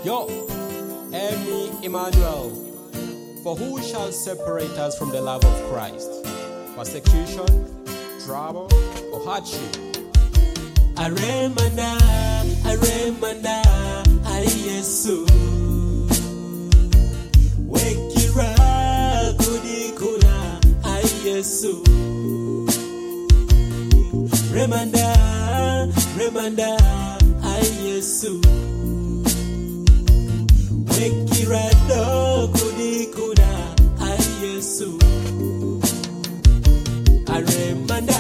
Yo, Emmy Emmanuel, for who shall separate us from the love of Christ? Persecution, trouble, or hardship? Aremana, Yesu. Wekira, Kudikuna, Yesu. Remanda, Yesu. Wekira, Kudikuna, Yesu. Aremanda,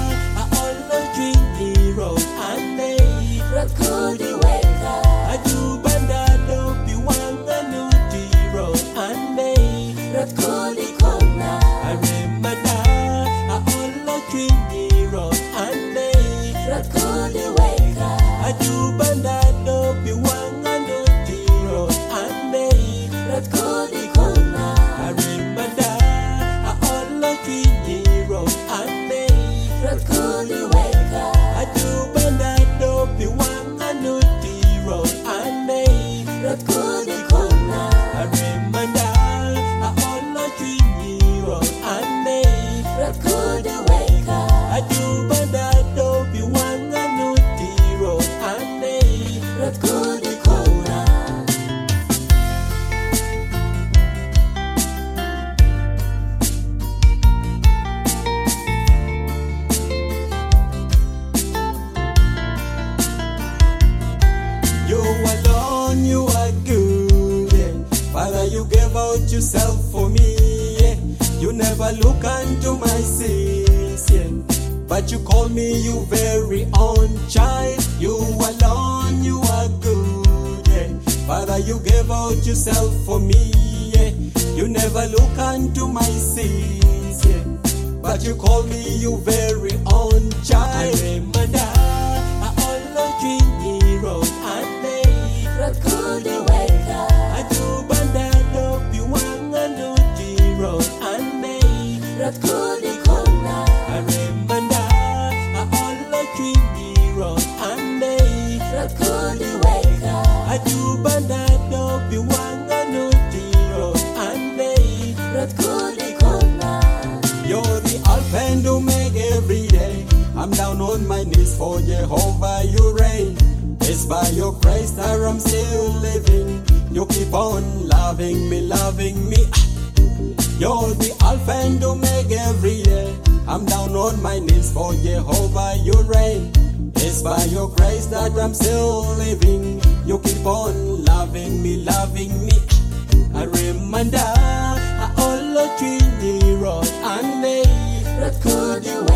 you are good, yeah. Father, you gave out yourself for me, yeah. You never look unto my sins, yeah. But you call me your very own child. You alone, you are good, yeah. Father, you gave out yourself for me, yeah. You never look unto my sins, yeah. But you call me your very own child. You're the Alpha and Omega every day. I'm down on my knees for Jehovah, you reign. It's by your grace that I'm still living. You keep on loving me, loving me. You're the Alpha and Omega every day. I'm down on my knees for Jehovah, you reign. It's by your grace that I'm still living. You keep on loving me, loving me. I remember I all of you, and they could you